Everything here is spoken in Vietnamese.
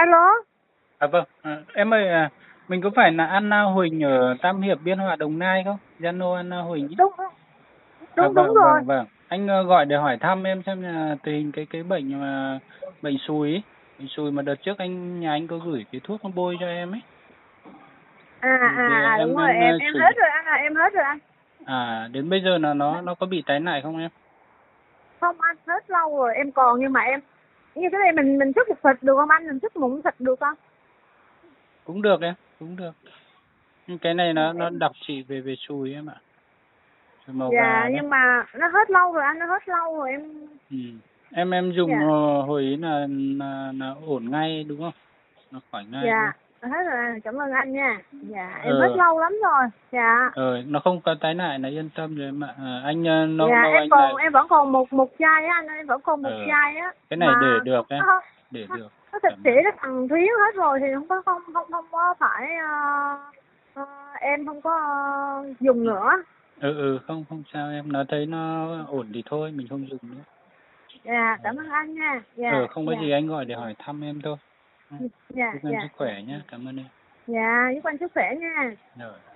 Alo. Vâng, em ơi, mình có phải là Anna Huỳnh ở Tam Hiệp, Biên Hòa, Đồng Nai không? Zalo Anna Huỳnh ý. Đúng đúng đúng Vâng, rồi. vâng, vâng. Anh gọi để hỏi thăm em xem là tình hình cái bệnh mà bệnh sùi ý. Bệnh sùi mà đợt trước nhà anh có gửi cái thuốc nó bôi cho em ấy. Thì Đúng em rồi, em em sử hết dụng. rồi anh, em hết rồi anh. Đến bây giờ là nó có bị tái lại không em? Không anh, hết lâu rồi, em còn nhưng mà em như thế này mình sức một thịt được không anh? Mình sức mụn thịt được không? Cũng được em, cũng được. Nhưng cái này nó Em đặc trị về sùi em ạ. Sùi màu dạ gà đấy. nhưng mà nó hết lâu rồi anh, nó hết lâu rồi em. Ừ. Em dùng Dạ. hồi ấy là ổn ngay đúng không? Nó khỏi ngay Dạ, luôn. hết rồi anh, cảm ơn anh nha. Dạ, em hết Ờ, lâu lắm rồi. Dạ. nó không có tái lại là yên tâm rồi em ạ. Anh nâu Dạ, nâu anh là em vẫn còn một chai á anh, em vẫn còn một ờ chai á cái này để mà được em, nó để nó, được nó thịt thoải tỉ mái. nó thằng thúy hết rồi thì không có phải em không có dùng Ừ. nữa. Không không sao em, nó thấy nó ổn thì thôi mình không dùng nữa. Dạ, Ờ, cảm ơn anh nha. Dạ, không có dạ. gì anh gọi để hỏi thăm em thôi. Ừ. Dạ, Chúc em sức dạ, dạ. khỏe nhé, cảm ơn em. Dạ, giúp anh sức khỏe nha. Rồi.